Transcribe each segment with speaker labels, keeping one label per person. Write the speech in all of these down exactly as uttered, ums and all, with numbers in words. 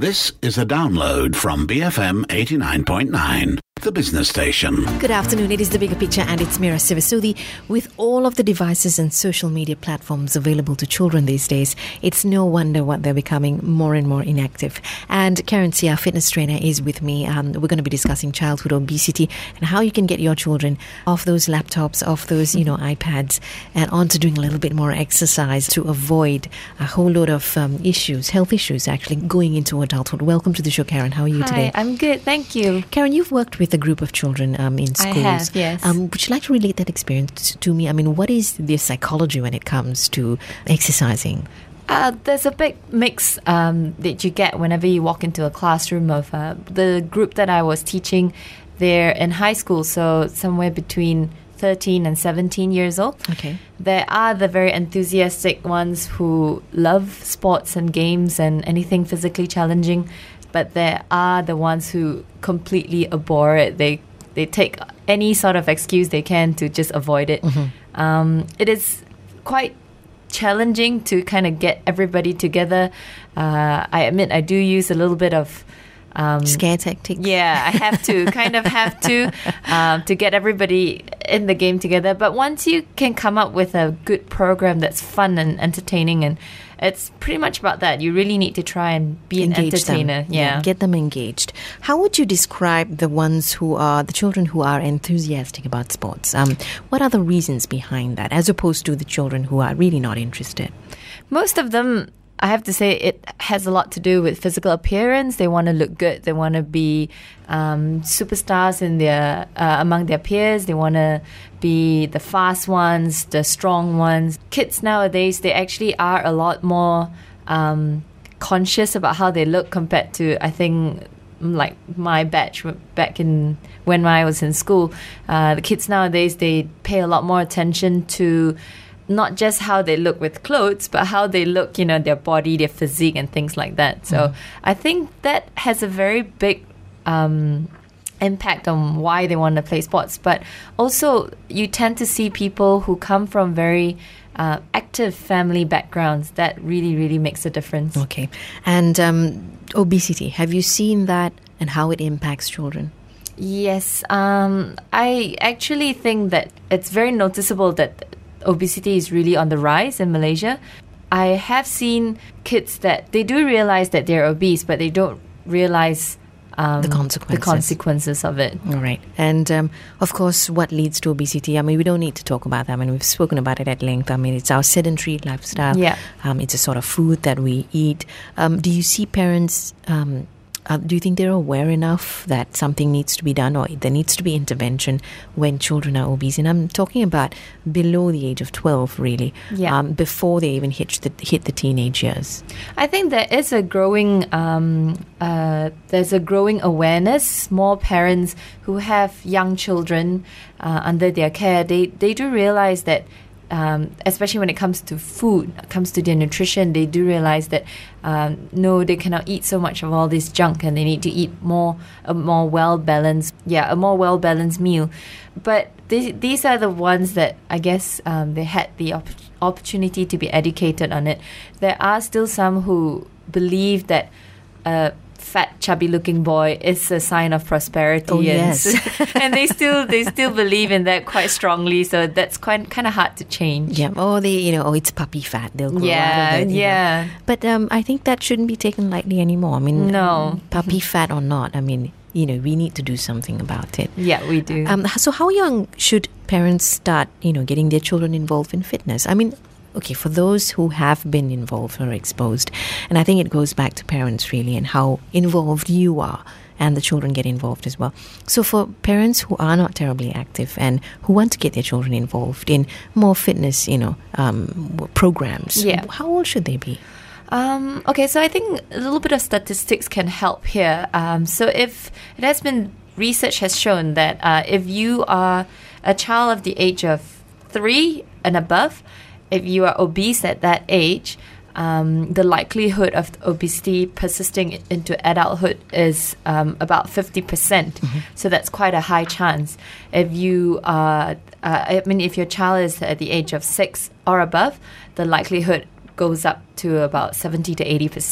Speaker 1: This is a download from B F M eighty-nine point nine, the business station.
Speaker 2: Good afternoon. It is The Bigger Picture and it's Mira Sivasudi. With all of the devices and social media platforms available to children these days, it's no wonder what they're becoming more and more inactive. And Karen Sia, fitness trainer, is with me. Um, we're going to be discussing childhood obesity and how you can get your children off those laptops, off those, you know, iPads, and onto doing a little bit more exercise to avoid a whole lot of um, issues, health issues, actually, going into adulthood. Welcome to the show, Karen. How are you
Speaker 3: Hi,
Speaker 2: today?
Speaker 3: I'm good. Thank you.
Speaker 2: Karen, you've worked with a group of children um, in schools.
Speaker 3: I have, yes.
Speaker 2: Um, would you like to relate that experience to me? I mean, what is the psychology when it comes to exercising?
Speaker 3: Uh, there's a big mix um, that you get whenever you walk into a classroom of uh, the group that I was teaching. They're in high school, so somewhere between thirteen and seventeen years old.
Speaker 2: Okay.
Speaker 3: There are the very enthusiastic ones who love sports and games and anything physically challenging, but there are the ones who completely abhor it. They they take any sort of excuse they can to just avoid it. Mm-hmm. Um, it is quite challenging to kind of get everybody together. Uh, I admit I do use a little bit of Um,
Speaker 2: Scare tactics.
Speaker 3: Yeah, I have to, kind of have to, um, to get everybody in the game together. But once you can come up with a good program that's fun and entertaining, and it's pretty much about that. You really need to try and be
Speaker 2: Engage
Speaker 3: an entertainer.
Speaker 2: Them.
Speaker 3: Yeah.
Speaker 2: yeah, get them engaged. How would you describe the ones who are, the children who are enthusiastic about sports? Um, what are the reasons behind that, as opposed to the children who are really not interested?
Speaker 3: Most of them, I have to say, it has a lot to do with physical appearance. They want to look good. They want to be um, superstars in their uh, among their peers. They want to be the fast ones, the strong ones. Kids nowadays, they actually are a lot more um, conscious about how they look compared to, I think, like my batch back in when I was in school. Uh, the kids nowadays, they pay a lot more attention to not just how they look with clothes, but how they look, you know, their body, their physique and things like that. So mm. I think that has a very big um, impact on why they want to play sports. But also you tend to see people who come from very uh, active family backgrounds. That really, really makes a difference.
Speaker 2: Okay. And um, obesity, have you seen that and how it impacts children?
Speaker 3: Yes. Um, I actually think that it's very noticeable that obesity is really on the rise in Malaysia. I have seen kids that they do realize that they're obese, but they don't realize um,
Speaker 2: the consequences.
Speaker 3: the consequences of it.
Speaker 2: All right. And um, of course, what leads to obesity? I mean, we don't need to talk about that. I mean, we've spoken about it at length. I mean, it's our sedentary lifestyle.
Speaker 3: Yeah.
Speaker 2: Um, it's a sort of food that we eat. Um, do you see parents... Um, Uh, do you think they're aware enough that something needs to be done, or there needs to be intervention when children are obese? And I'm talking about below the age of twelve, really,
Speaker 3: yeah.
Speaker 2: um, before they even hit the, hit the teenage years.
Speaker 3: I think there is a growing, um, uh, there's a growing awareness. More parents who have young children uh, under their care, they, they do realize that Um, especially when it comes to food, comes to their nutrition, they do realize that um, no, they cannot eat so much of all this junk, and they need to eat more, a more well balanced, yeah, a more well balanced meal. But th- these are the ones that I guess um, they had the op- opportunity to be educated on it. There are still some who believe that Uh, fat, chubby-looking boy is a sign of prosperity.
Speaker 2: Oh,
Speaker 3: and,
Speaker 2: yes.
Speaker 3: and they still they still believe in that quite strongly. So that's quite kind of hard to change.
Speaker 2: Yeah. Oh, they you know, oh, it's puppy fat. They'll grow
Speaker 3: yeah,
Speaker 2: out of it.
Speaker 3: Yeah.
Speaker 2: Know. But um, I think that shouldn't be taken lightly anymore. I mean,
Speaker 3: no,
Speaker 2: puppy fat or not. I mean, you know, we need to do something about it.
Speaker 3: Yeah, we do.
Speaker 2: Um, so how young should parents start, you know, getting their children involved in fitness? I mean, okay, for those who have been involved or exposed, and I think it goes back to parents really and how involved you are, and the children get involved as well. So for parents who are not terribly active and who want to get their children involved in more fitness, you know, um, programs,
Speaker 3: yeah.
Speaker 2: how old should they be?
Speaker 3: Um, okay, so I think a little bit of statistics can help here. Um, so if it has been, research has shown that uh, if you are a child of the age of three and above, if you are obese at that age, um, the likelihood of obesity persisting into adulthood is um, about fifty percent. Mm-hmm. So that's quite a high chance. If you are, uh, I mean, if your child is at the age of six or above, the likelihood goes up to about seventy to eighty percent.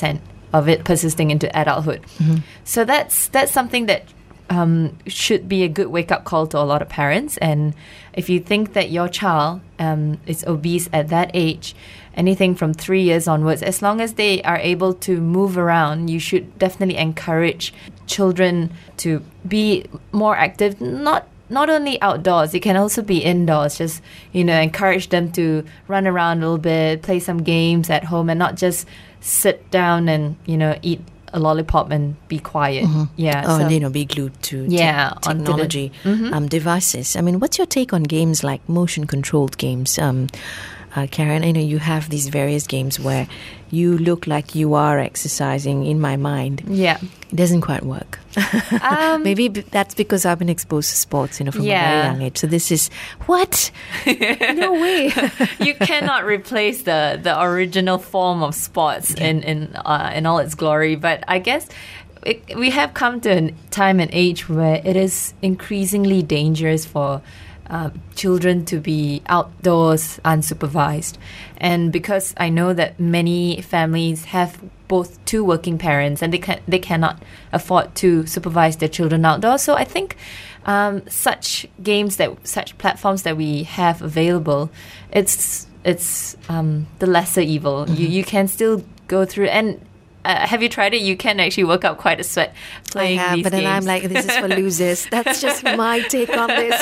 Speaker 3: of it persisting into adulthood. Mm-hmm. So that's that's something that um, should be a good wake-up call to a lot of parents. And if you think that your child um, is obese at that age, anything from three years onwards, as long as they are able to move around, you should definitely encourage children to be more active, not not only outdoors, it can also be indoors. Just, you know, encourage them to run around a little bit, play some games at home, and not just sit down and, you know, eat a lollipop and be quiet.
Speaker 2: Mm-hmm.
Speaker 3: Yeah.
Speaker 2: Oh,
Speaker 3: so,
Speaker 2: and, you know, be glued to
Speaker 3: yeah,
Speaker 2: te- technology
Speaker 3: the, mm-hmm.
Speaker 2: um, devices. I mean, what's your take on games like motion-controlled games? Um, uh, Karen, I know you have these various games where you look like you are exercising. In my mind,
Speaker 3: yeah,
Speaker 2: it doesn't quite work. Um, Maybe b- that's because I've been exposed to sports, you know, from
Speaker 3: yeah.
Speaker 2: a very young age. So this is what? No way.
Speaker 3: You cannot replace the, the original form of sports yeah. in in uh, in all its glory. But I guess it, we have come to a time and age where it is increasingly dangerous for Uh, children to be outdoors unsupervised. And because I know that many families have both two working parents and they can they cannot afford to supervise their children outdoors, so I think um, such games that such platforms that we have available, it's it's um, the lesser evil. Mm-hmm. You you can still go through and. Uh, have you tried it? You can actually work up quite a sweat playing
Speaker 2: I have,
Speaker 3: these
Speaker 2: but then
Speaker 3: games.
Speaker 2: I'm like, this is for losers. That's just my take on this.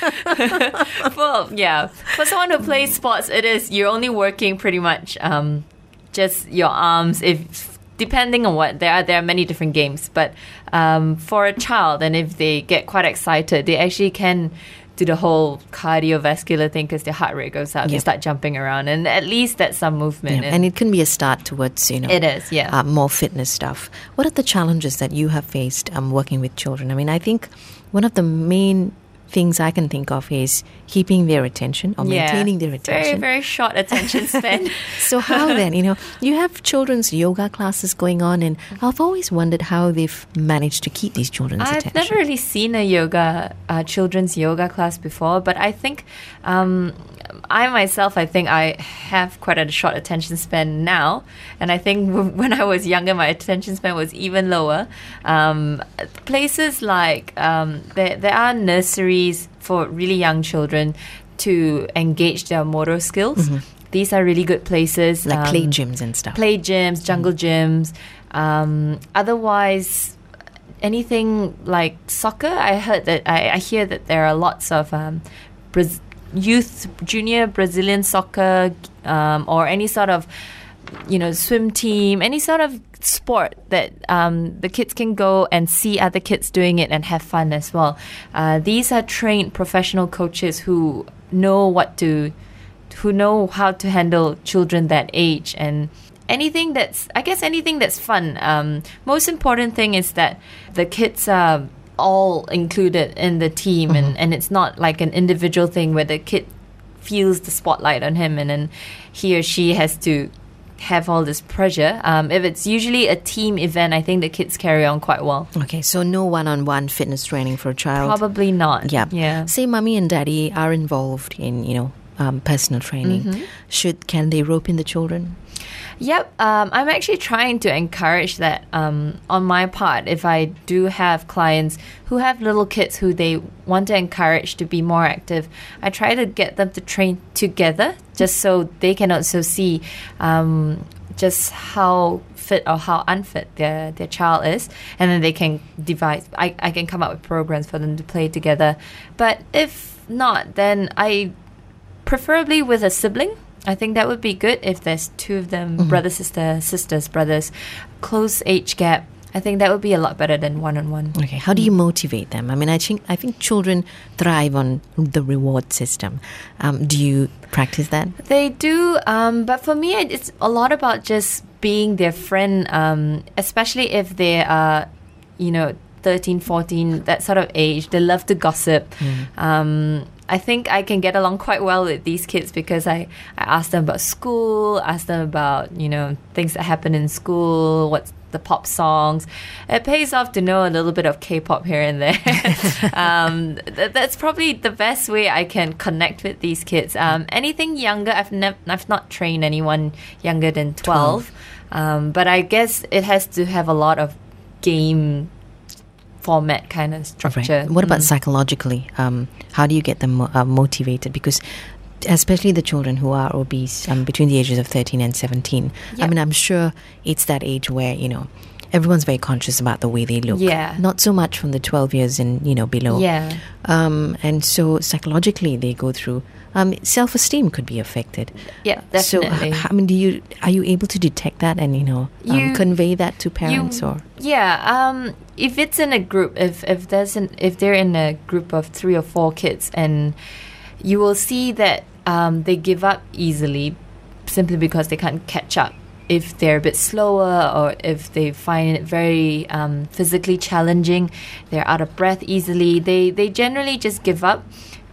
Speaker 3: Well, yeah. For someone who plays sports, it is, you're only working pretty much um, just your arms. If depending on what, there are there are many different games. But um, for a child, and if they get quite excited, they actually can do the whole cardiovascular thing because their heart rate goes up.
Speaker 2: Yeah.
Speaker 3: They start jumping around, and at least that's some movement.
Speaker 2: Yeah.
Speaker 3: And,
Speaker 2: and it can be a start towards, you know,
Speaker 3: it is, yeah,
Speaker 2: uh, more fitness stuff. What are the challenges that you have faced um, working with children? I mean, I think one of the main things I can think of is keeping their attention or
Speaker 3: yeah.
Speaker 2: maintaining their attention.
Speaker 3: Very, very short attention span.
Speaker 2: So how then, you know, you have children's yoga classes going on, and I've always wondered how they've managed to keep these children's
Speaker 3: I've
Speaker 2: attention.
Speaker 3: never really seen a yoga, uh, children's yoga class before, but I think um, I myself, I think I have quite a short attention span now, and I think w- when I was younger, my attention span was even lower. Um, places like um, there, there are nurseries for really young children to engage their motor skills. Mm-hmm. These are really good places.
Speaker 2: Like
Speaker 3: um,
Speaker 2: play gyms and stuff.
Speaker 3: Play gyms, jungle mm-hmm. gyms. Um, otherwise, anything like soccer, I heard that, I, I hear that there are lots of um, Braz- youth, junior Brazilian soccer um, or any sort of, you know, swim team, any sort of sport that um, the kids can go and see other kids doing it and have fun as well. Uh, these are trained professional coaches who know what to, who know how to handle children that age, and anything that's, I guess anything that's fun. Um, most important thing is that the kids are all included in the team, mm-hmm. and, and it's not like an individual thing where the kid feels the spotlight on him and then he or she has to have all this pressure. Um, if it's usually a team event, I think the kids carry on quite well.
Speaker 2: Okay, so no one-on-one fitness training for a child?
Speaker 3: Probably not.
Speaker 2: Yeah.
Speaker 3: Yeah.
Speaker 2: Say mommy and daddy are involved in, you know, um, personal training. Mm-hmm. Should, can they rope in the children?
Speaker 3: Yep, um, I'm actually trying to encourage that um, on my part. If I do have clients who have little kids who they want to encourage to be more active, I try to get them to train together just so they can also see um, just how fit or how unfit their, their child is, and then they can devise, I, I can come up with programs for them to play together. But if not, then I preferably with a sibling. I think that would be good if there's two of them, mm-hmm. brother, sister, sisters, brothers, close age gap. I think that would be a lot better than one-on-one.
Speaker 2: Okay, how do you motivate them? I mean, I think I think children thrive on the reward system. Um, do you practice that?
Speaker 3: They do, um, but for me, it's a lot about just being their friend, um, especially if they are, you know, thirteen, fourteen, that sort of age. They love to gossip. Mm. Um, I think I can get along quite well with these kids because I, I ask them about school, ask them about, you know, things that happen in school, what's the pop songs. It pays off to know a little bit of K-pop here and there. um, th- that's probably the best way I can connect with these kids. Um, anything younger, I've never, I've not trained anyone younger than twelve. twelve. Um, but I guess it has to have a lot of game format kind of structure.
Speaker 2: Right. What about
Speaker 3: Mm.
Speaker 2: psychologically? Um, how do you get them mo- uh, motivated? Because especially the children who are obese um, between the ages of thirteen and seventeen. I
Speaker 3: Yep.
Speaker 2: mean, I'm sure it's that age where, you know, everyone's very conscious about the way they look.
Speaker 3: Yeah.
Speaker 2: Not so much from the twelve years and, you know, below.
Speaker 3: Yeah.
Speaker 2: Um, and so psychologically they go through, um, self-esteem could be affected.
Speaker 3: Yeah,
Speaker 2: So,
Speaker 3: definitely.
Speaker 2: h- I mean, do you, are you able to detect that and, you know, um,
Speaker 3: You-
Speaker 2: convey that to parents
Speaker 3: You-
Speaker 2: or?
Speaker 3: Yeah, um, if it's in a group, if if there's an if they're in a group of three or four kids, and you will see that um, they give up easily, simply because they can't catch up. If they're a bit slower, or if they find it very um, physically challenging, they're out of breath easily. They they generally just give up,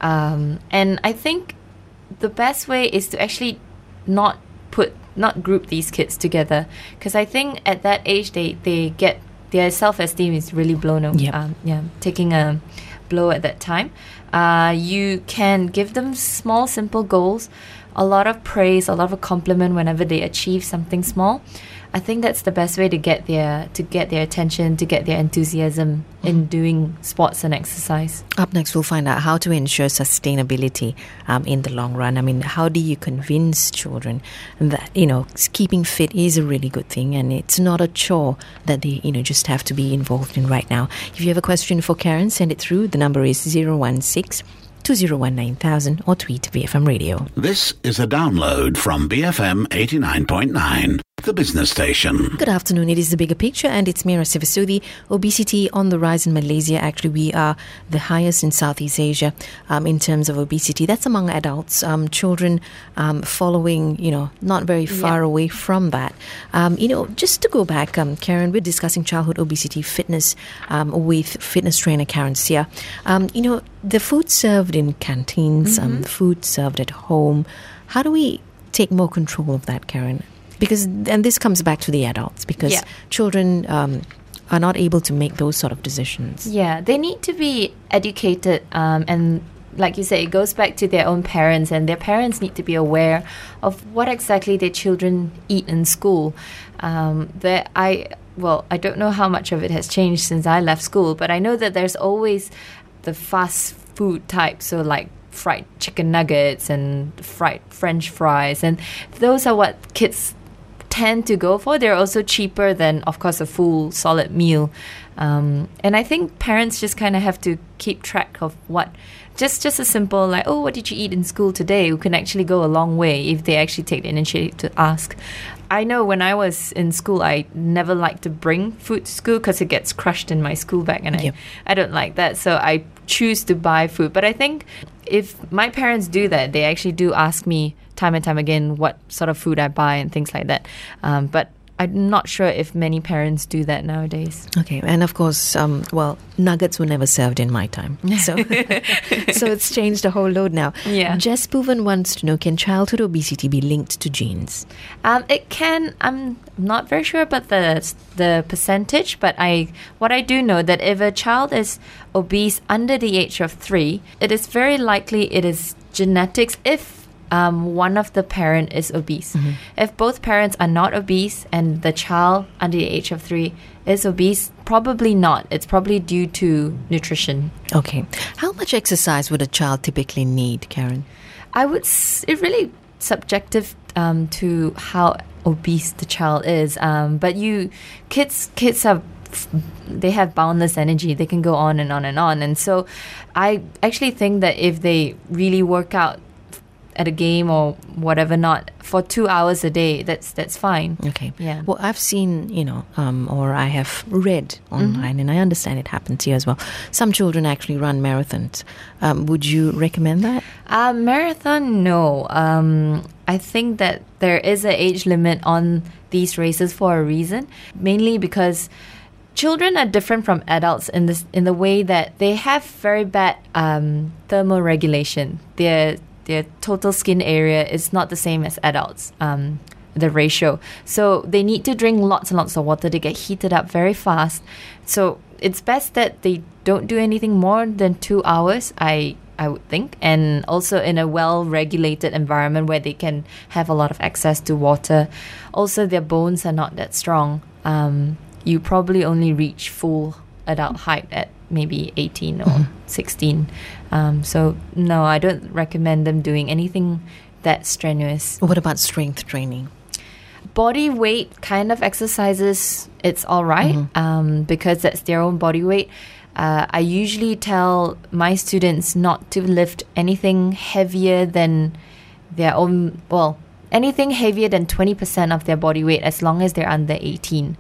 Speaker 3: um, and I think the best way is to actually not put not group these kids together, because I think at that age they, they get their self-esteem is really blown up.
Speaker 2: Yep.
Speaker 3: Um, yeah, taking a blow at that time. Uh, you can give them small, simple goals, a lot of praise, a lot of compliment whenever they achieve something small. I think that's the best way to get their to get their attention, to get their enthusiasm in doing sports and exercise.
Speaker 2: Up next, we'll find out how to ensure sustainability um, in the long run. I mean, how do you convince children that, you know, keeping fit is a really good thing and it's not a chore that they, you know, just have to be involved in right now. If you have a question for Karen, send it through. The number is zero one six, two zero one nine thousand or tweet B F M Radio.
Speaker 1: This is a download from B F M eighty-nine point nine, the business station.
Speaker 2: Good afternoon. It is The Bigger Picture and it's Mira Sivasudi. Obesity on the rise in Malaysia. Actually, we are the highest in Southeast Asia um, in terms of obesity. That's among adults. Um, children um, following, you know, not very far
Speaker 3: Yeah.
Speaker 2: away from that. Um, you know, just to go back, um, Karen, we're discussing childhood obesity fitness um, with fitness trainer Karen Sia. Um, you know, the food served in canteens, um, the food served at home. How do we take more control of that, Karen? Because, and this comes back to the adults, because
Speaker 3: Yeah.
Speaker 2: children um, are not able to make those sort of decisions.
Speaker 3: Yeah, they need to be educated, um, and like you said, it goes back to their own parents, and their parents need to be aware of what exactly their children eat in school. Um, that I well, I don't know how much of it has changed since I left school, but I know that there's always the fast food type, so like fried chicken nuggets and fried French fries, and those are what kids tend to go for. They're also cheaper than, of course, a full solid meal. Um, and I think parents just kind of have to keep track of what, just just a simple like, oh, what did you eat in school today? Who can actually go a long way if they actually take the initiative to ask. I know when I was in school, I never liked to bring food to school because it gets crushed in my school bag, and
Speaker 2: Yep.
Speaker 3: I, I don't like that. So I choose to buy food. But I think if my parents do that, they actually do ask me time and time again what sort of food I buy and things like that. Um, but I'm not sure if many parents do that nowadays.
Speaker 2: Okay, and of course, um, well, nuggets were never served in my time, so so it's changed a whole load now.
Speaker 3: Yeah.
Speaker 2: Jess Puvan wants to know: can childhood obesity be linked to genes?
Speaker 3: Um, it can. I'm not very sure about the the percentage, but I what I do know that if a child is obese under the age of three, it is very likely it is genetics. If um, one of the parent is obese, if both parents are not obese and the child under the age of three is obese, probably not. It's probably due to nutrition.
Speaker 2: Okay, how much exercise would a child typically need, Karen?
Speaker 3: I would. S- it really subjective um, to how obese the child is. Um, but you, kids, kids have. They have boundless energy. They can go on and on and on. And so, I actually think that if they really work out at a game or whatever, not for two hours a day, that's that's fine.
Speaker 2: Okay.
Speaker 3: Yeah.
Speaker 2: Well, I've seen, you know, um, or I have read online, and I understand it happens here as well. Some children actually run marathons. Um, would you recommend that?
Speaker 3: Uh, marathon, no. Um, I think that there is an age limit on these races for a reason, mainly because children are different from adults in this in the way that they have very bad um, thermoregulation. Their their total skin area is not the same as adults. Um, the ratio. So they need to drink lots and lots of water. They get heated up very fast. So it's best that they don't do anything more than two hours. I I would think, and also in a well-regulated environment where they can have a lot of access to water. Also, their bones are not that strong. Um, you probably only reach full adult height at maybe eighteen or mm-hmm. sixteen. Um, so no, I don't recommend them doing anything that strenuous.
Speaker 2: What about strength training?
Speaker 3: Body weight kind of exercises, it's all right, mm-hmm. um, because that's their own body weight. Uh, I usually tell my students not to lift anything heavier than their own, well, anything heavier than twenty percent of their body weight as long as they're under eighteen.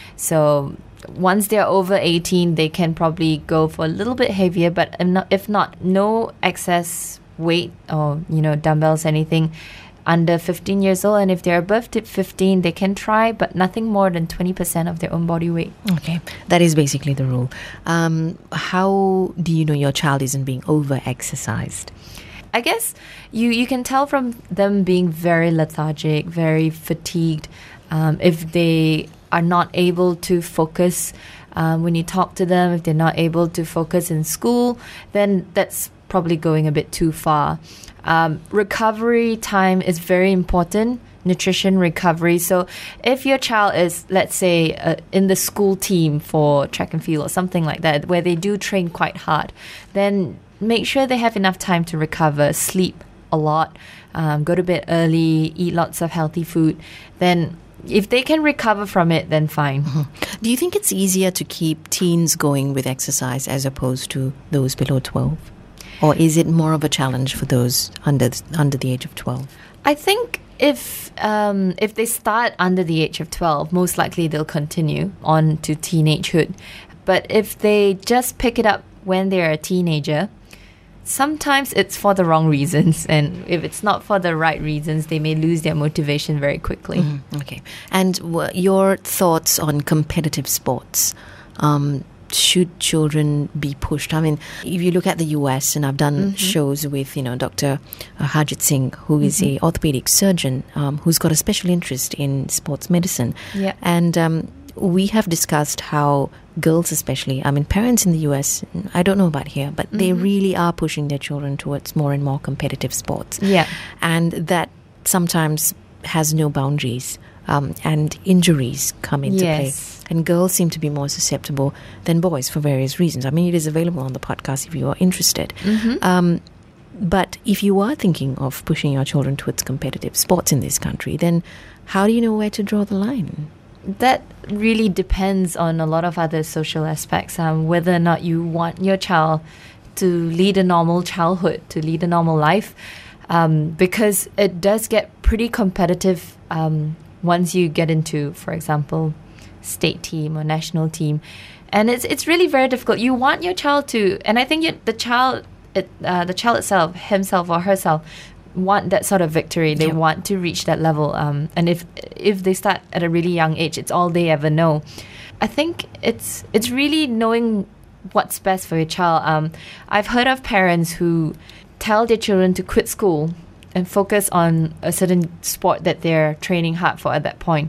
Speaker 3: So once they're over eighteen, they can probably go for a little bit heavier, but if not, if not no excess weight or, you know, dumbbells, anything under fifteen years old. And if they're above fifteen, they can try, but nothing more than twenty percent of their own body weight.
Speaker 2: Okay, that is basically the rule. Um, how do you know your child isn't being over-exercised?
Speaker 3: I guess you, you can tell from them being very lethargic, very fatigued. Um, if they are not able to focus um, when you talk to them, if they're not able to focus in school, then that's probably going a bit too far. Um, recovery time is very important. Nutrition recovery. So if your child is, let's say, uh, in the school team for track and field or something like that, where they do train quite hard, then make sure they have enough time to recover, sleep a lot, um, go to bed early, eat lots of healthy food. Then if they can recover from it, then fine.
Speaker 2: Mm-hmm. Do you think it's easier to keep teens going with exercise as opposed to those below twelve? Or is it more of a challenge for those under under the age of twelve?
Speaker 3: I think if um, if they start under the age of twelve, most likely they'll continue on to teenagehood. But if they just pick it up when they're a teenager, sometimes it's for the wrong reasons. And if it's not for the right reasons, they may lose their motivation very quickly.
Speaker 2: Mm-hmm. Okay. And w- your thoughts on competitive sports? Um, should children be pushed? I mean, if you look at the U S, and I've done mm-hmm. shows with, you know, Doctor Harjit Singh, who is mm-hmm. a orthopedic surgeon um, who's got a special interest in sports medicine.
Speaker 3: Yeah.
Speaker 2: And um, we have discussed how girls especially, I mean, parents in the U S, I don't know about here, but mm-hmm. they really are pushing their children towards more and more competitive sports.
Speaker 3: Yeah.
Speaker 2: And that sometimes has no boundaries. Um, and injuries come into
Speaker 3: yes.
Speaker 2: play. And girls seem to be more susceptible than boys for various reasons. I mean, it is available on the podcast if you are interested.
Speaker 3: Mm-hmm.
Speaker 2: Um, but if you are thinking of pushing your children towards competitive sports in this country, then how do you know where to draw the line?
Speaker 3: That really depends on a lot of other social aspects. Um, whether or not you want your child to lead a normal childhood, to lead a normal life, um, because it does get pretty competitive um once you get into, for example, state team or national team. And it's it's really very difficult. You want your child to, and I think you, the child it, uh, the child itself, himself or herself, want that sort of victory. They yep. want to reach that level. Um, and if if they start at a really young age, it's all they ever know. I think it's it's really knowing what's best for your child. Um, I've heard of parents who tell their children to quit school and focus on a certain sport that they're training hard for at that point.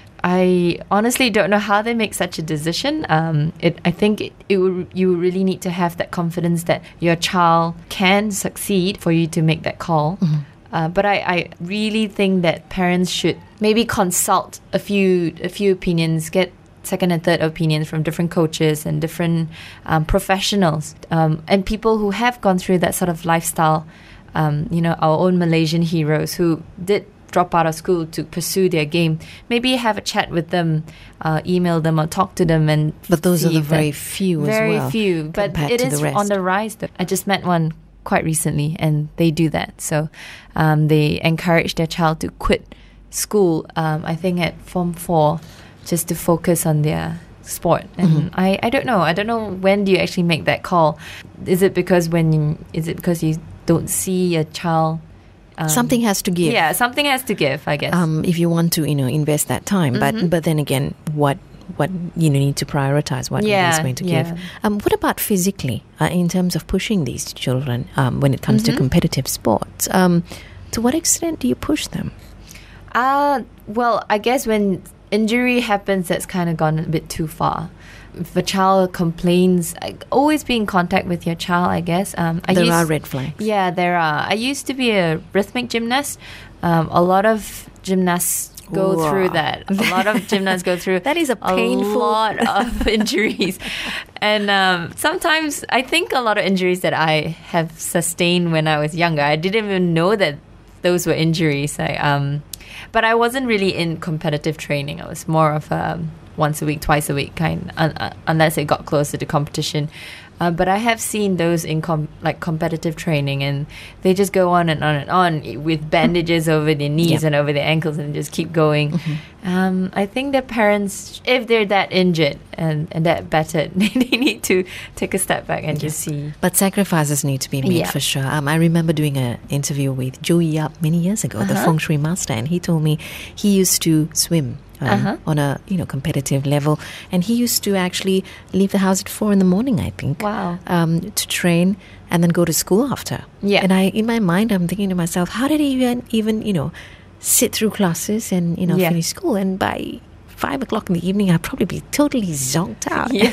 Speaker 3: I honestly don't know how they make such a decision. Um, it, I think it, it would, you really need to have that confidence that your child can succeed for you to make that call.
Speaker 2: Mm-hmm.
Speaker 3: Uh, but I, I really think that parents should maybe consult a few a few opinions, get second and third opinions from different coaches and different um, professionals um, and people who have gone through that sort of lifestyle. Um, you know, our own Malaysian heroes who did drop out of school to pursue their game. Maybe have a chat with them, uh, email them or talk to them. And
Speaker 2: but those are the very
Speaker 3: that,
Speaker 2: few as
Speaker 3: very
Speaker 2: well.
Speaker 3: Very few. But it is the on the rise. Though. I just met one quite recently and they do that. So um, they encourage their child to quit school, um, I think at Form four, just to focus on their sport. And
Speaker 2: mm-hmm.
Speaker 3: I, I don't know. I don't know when do you actually make that call. Is it because when you, is it because you don't see a child? Um,
Speaker 2: something has to give.
Speaker 3: Yeah, something has to give, I guess.
Speaker 2: Um, if you want to, you know, invest that time.
Speaker 3: Mm-hmm.
Speaker 2: But but then again, what what you know, need to prioritize what
Speaker 3: yeah,
Speaker 2: is going to
Speaker 3: yeah.
Speaker 2: give. Um, what about physically uh, in terms of pushing these children um, when it comes
Speaker 3: mm-hmm.
Speaker 2: to competitive sports? Um, to what extent do you push them?
Speaker 3: Uh, well, I guess when injury happens, that's kind of gone a bit too far. if a child complains, like, always be in contact with your child, I guess. Um, I
Speaker 2: there
Speaker 3: used,
Speaker 2: are red flags.
Speaker 3: Yeah, there are. I used to be a rhythmic gymnast. Um, a lot of gymnasts go
Speaker 2: Whoa.
Speaker 3: through that. A lot of gymnasts go through
Speaker 2: That is a painful-
Speaker 3: lot of injuries. And um, sometimes I think a lot of injuries that I have sustained when I was younger, I didn't even know that those were injuries. I, um, but I wasn't really in competitive training. I was more of a once a week, twice a week kind, un- uh, unless it got closer to competition. Uh, but I have seen those in com- like competitive training, and they just go on and on and on with bandages over their knees
Speaker 2: Yep.
Speaker 3: and over their ankles and just keep going.
Speaker 2: Mm-hmm.
Speaker 3: Um, I think that parents, if they're that injured and, and that battered, they, they need to take a step back and just see.
Speaker 2: But sacrifices need to be made
Speaker 3: Yeah.
Speaker 2: for sure. Um, I remember doing an interview with Joey Yap many years ago, the
Speaker 3: Uh-huh.
Speaker 2: feng shui master, and he told me he used to swim um,
Speaker 3: Uh-huh.
Speaker 2: on a you know competitive level, and he used to actually leave the house at four in the morning, I think,
Speaker 3: Wow.
Speaker 2: um, to train and then go to school after.
Speaker 3: Yeah.
Speaker 2: And I, in my mind, I'm thinking to myself, how did he even even you know sit through classes and you know
Speaker 3: Yeah.
Speaker 2: finish school? And by five o'clock in the evening, I'd probably be totally zonked out.
Speaker 3: Yeah.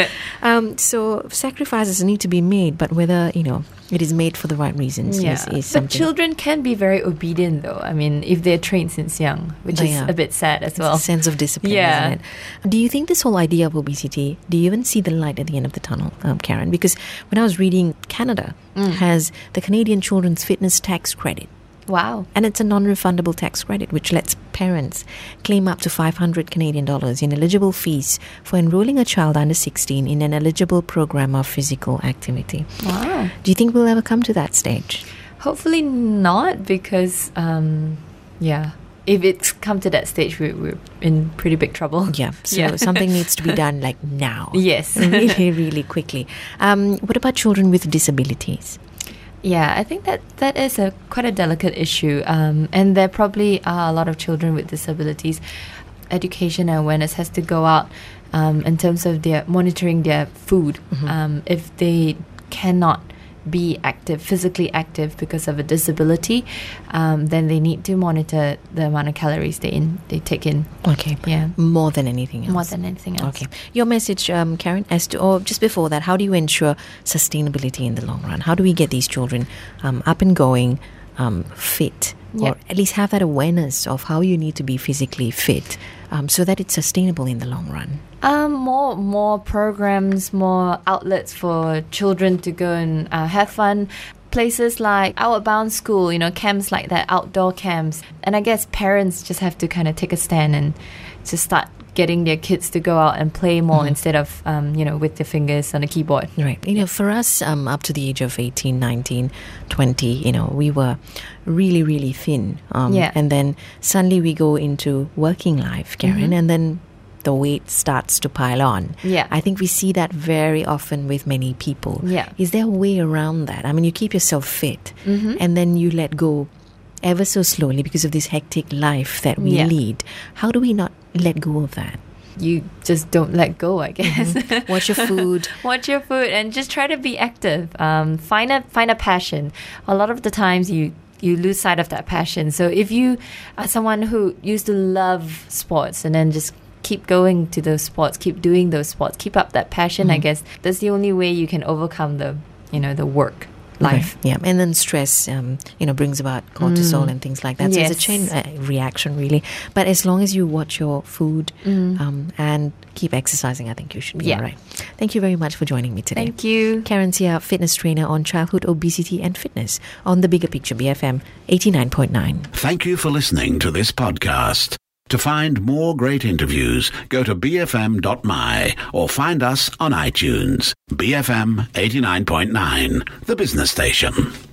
Speaker 2: um, so sacrifices need to be made, but whether you know it is made for the right reasons
Speaker 3: Yeah.
Speaker 2: is, is
Speaker 3: But
Speaker 2: something.
Speaker 3: children can be very obedient, though. I mean, if they're trained since young, which
Speaker 2: Oh,
Speaker 3: is
Speaker 2: yeah.
Speaker 3: a bit sad as
Speaker 2: It's
Speaker 3: well.
Speaker 2: a sense of discipline,
Speaker 3: Yeah.
Speaker 2: isn't it? Do you think this whole idea of obesity, do you even see the light at the end of the tunnel, um, Karen? Because when I was reading, Canada
Speaker 3: Mm.
Speaker 2: has the Canadian Children's Fitness Tax Credit.
Speaker 3: Wow.
Speaker 2: And it's a non-refundable tax credit, which lets parents claim up to five hundred Canadian dollars in eligible fees for enrolling a child under sixteen in an eligible program of physical activity.
Speaker 3: Wow.
Speaker 2: Do you think we'll ever come to that stage?
Speaker 3: Hopefully not, because, um, yeah, if it's come to that stage, we're, we're in pretty big trouble.
Speaker 2: Yeah. So
Speaker 3: Yeah.
Speaker 2: something needs to be done like now.
Speaker 3: Yes.
Speaker 2: really, really quickly. Um, what about children with disabilities?
Speaker 3: Yeah, I think that that is a quite a delicate issue, um, and there probably are a lot of children with disabilities. Education and awareness has to go out um, in terms of their monitoring their food. Um, if they cannot be active, physically active because of a disability, um, then they need to monitor the amount of calories they in they take in.
Speaker 2: Okay.
Speaker 3: Yeah,
Speaker 2: More than anything else.
Speaker 3: more than anything else.
Speaker 2: Okay. Your message, um, Karen, as to, or just before that, how do you ensure sustainability in the long run? How do we get these children um, up and going, um, fit, or
Speaker 3: Yep.
Speaker 2: at least have that awareness of how you need to be physically fit um, so that it's sustainable in the long run?
Speaker 3: Um, more more programs, more outlets for children to go and uh, have fun. Places like Outbound School, you know, camps like that, outdoor camps. And I guess parents just have to kind of take a stand and just start getting their kids to go out and play more instead of, um, you know, with their fingers on a keyboard.
Speaker 2: Right. You know, for us, um, up to the age of eighteen, nineteen, twenty, you know, we were really, really thin. Um,
Speaker 3: Yeah.
Speaker 2: And then suddenly we go into working life, Karen, and then the weight starts to pile on.
Speaker 3: Yeah.
Speaker 2: I think we see that very often with many people.
Speaker 3: Yeah.
Speaker 2: Is there a way around that? I mean, you keep yourself fit and then you let go ever so slowly because of this hectic life that we
Speaker 3: Yeah.
Speaker 2: lead. How do we not let go of that?
Speaker 3: You just don't let go, I guess.
Speaker 2: Watch your food.
Speaker 3: Watch your food and just try to be active. Um, find a find a passion. A lot of the times you you lose sight of that passion. So if you are someone who used to love sports and then just keep going to those sports, keep doing those sports, keep up that passion, I guess that's the only way you can overcome the, you know, the work life.
Speaker 2: Right. Yeah, and then stress, um, you know, brings about cortisol and things like that. So it's a
Speaker 3: Yes.
Speaker 2: chain uh, reaction, really. But as long as you watch your food um, and keep exercising, I think you should be
Speaker 3: Yeah.
Speaker 2: all right. Thank you very much for joining me today.
Speaker 3: Thank you.
Speaker 2: Karen Sia, fitness trainer on childhood obesity and fitness on The Bigger Picture, B F M eighty-nine point nine.
Speaker 1: Thank you for listening to this podcast. To find more great interviews, go to b f m dot m y or find us on iTunes. B F M eighty-nine point nine, the business station.